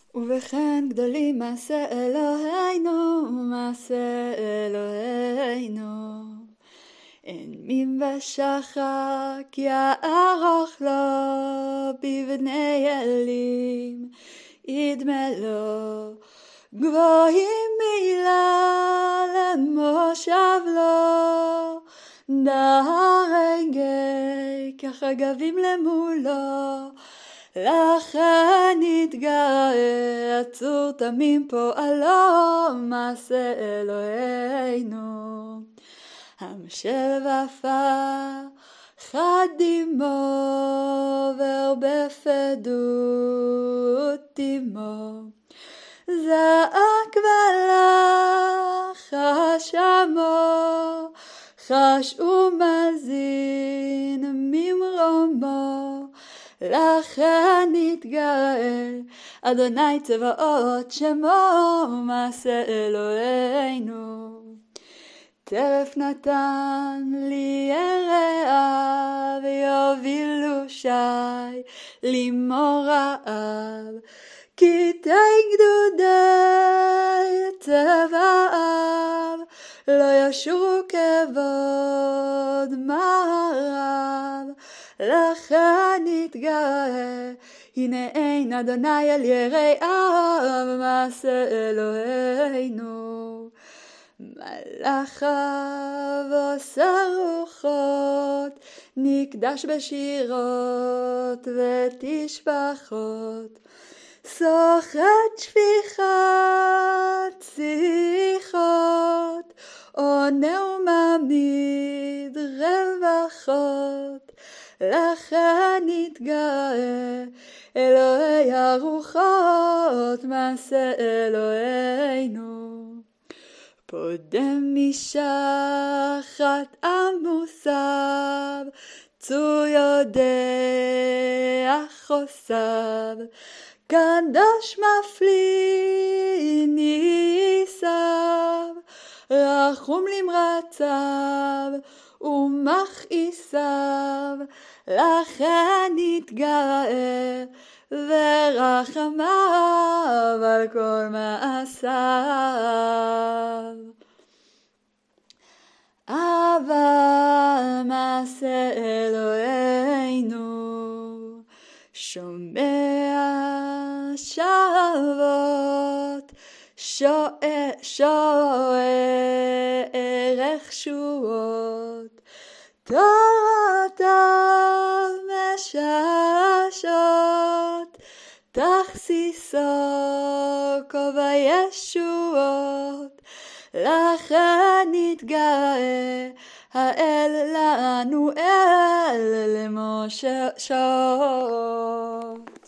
ובכן גדולים מעשה אלוהינו, מעשה אלוהינו. אין מין ושחק יערוך לו בבני אלים, ידמה לו גבוהים מילה למושב לו, דהרגי כחגבים למולו. לכן יתגאה עצור תמים פועלו, מעשה אלוהינו. המשל ופחד עמו והרבה פדות עמו, זעק ולחש עמו, חש ומזין ממרומו. לכן יתגאה אדוני צבאות שמו, מעשה אלוהינו. טרף נתן לי ירח ויובילו שי למורעיו, קטעי גדודי צבאיו לא ישורו כבוד מערב. לכן יתגאה הנה אין אדוני אל יראיו, מעשה אלוהינו. מלאכיו עושה רוחות, נקדש בשירות ותשבחות, סוחט שפיכת שיחות, עונה ומעמיד רוחות. לכן יתגאה אלוהי הרוחות, מעשה אלוהינו. פודם משחת עמוסיו, צור יודע חוסיו, קדוש מפליא ניסיו, רחום למרציו ומכעיסיו. לכן יתגאה ורחמיו על כל מעשיו. אבל מעשה אלוהינו שומע שוות, שוער ערך שועות, תורתיו מששות, תכסיסו כובע ישועות. לכן יתגאה האל לנו אל למשה.